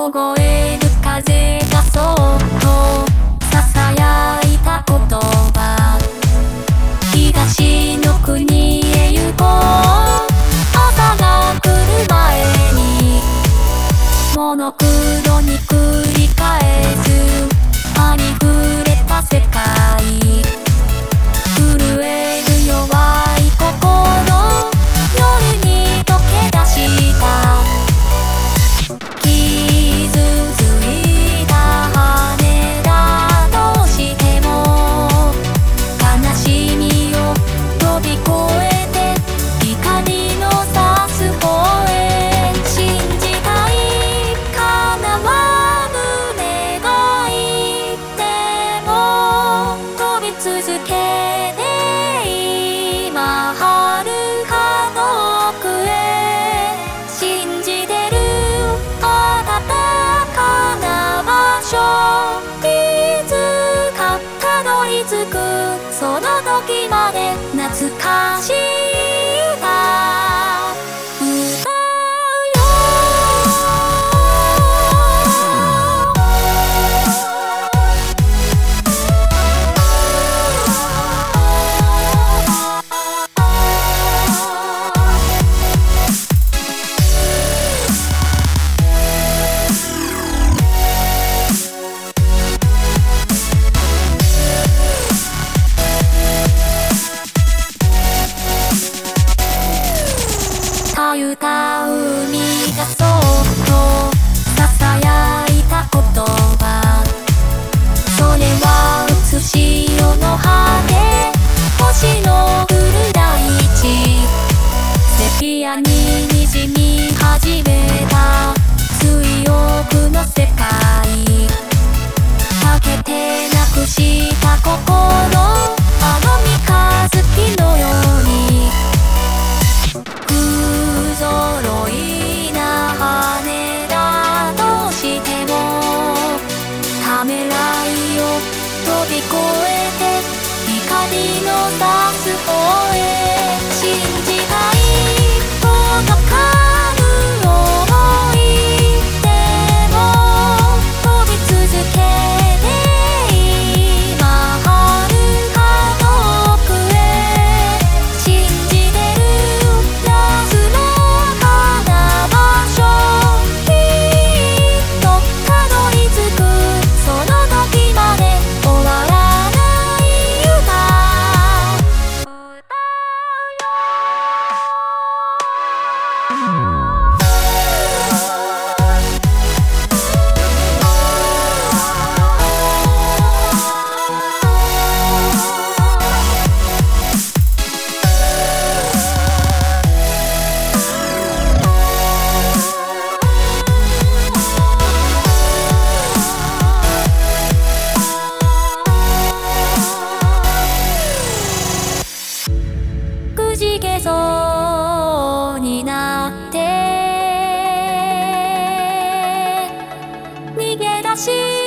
凍える風がそっと囁いた言葉、東の国へ行こう。朝が来る前にモノクロに繰り返すありふれた世界、震える弱い心、夜に溶け出した傷ついた羽田、どうしても悲しみを飛び越えて光の差す方へ、信じたい叶わぬ願いでも飛び続けて今遥か遠くへ、信じてる暖かな場所、いつかたどり着くその時まで懐かしい歌歌うよ。たゆた海がそっと囁いた言葉、それは写し夜の果て、星の降る大地、セピアに滲み始めた水浴の世界、かけてなくした心、あの三日月のように不揃いな羽田、どうしてもためらいを飛び越えて光の差す方へ、信じたい届かぬ想いでも飛び続けて今遥か遠くへ、信じてる安らかな場所、きっとたどり着くその時まで終わらない歌歌うよ。くじけそうになって逃げ出し